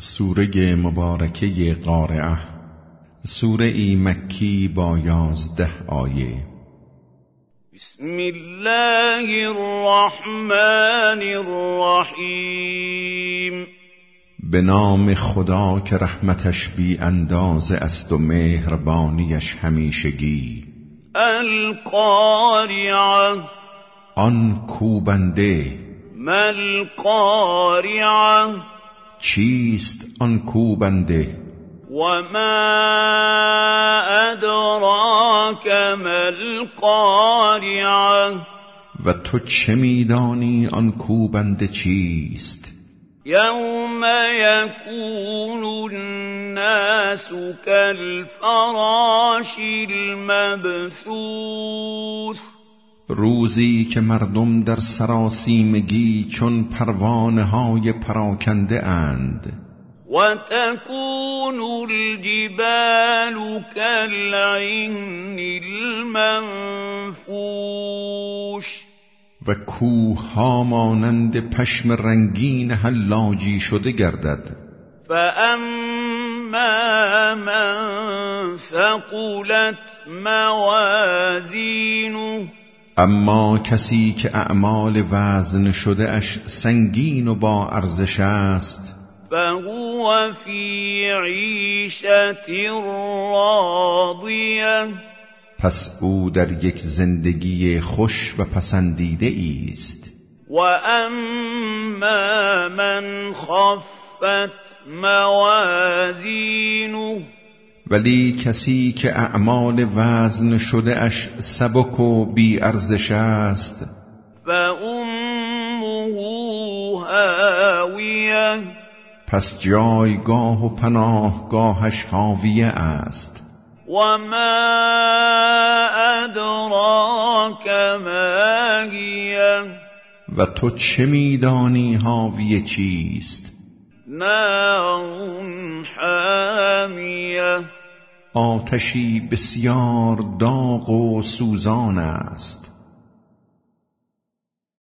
سوره مبارکه قارعه، سوره ای مکی با 11 آیه. بسم الله الرحمن الرحیم. به نام خدا که رحمتش بی اندازه است و مهربانیش همیشگی. القارعه، آن کوبنده. مالقارعه، چیست آن کوبنده؟ وما ادراک مالقارعه، و تو چه میدانی آن کوبنده چیست؟ یوم یکون الناس کالفراش المبثوث، روزی که مردم در سراسیمگی چون پروانه های پراکنده اند. و تکون الجبال کالعهن المنفوش، و کوه ها مانند پشم رنگین حلاجی شده گردد. فاما من ثقلت موازینه، اما کسی که اعمال وزن شده اش سنگین و با ارزش است، فهو فی عیشة راضیه، پس او در یک زندگی خوش و پسندیده است. و اما من خفت موازینه، ولی کسی که اعمال وزن شده اش سبک و بی ارزش است، فامه هاویه، پس جایگاه و پناهگاهش حاویه است. وما ادراک ما هیه، و تو چه میدانی حاویه چیست؟ نار حامیه، آتشی بسیار داغ و سوزان است.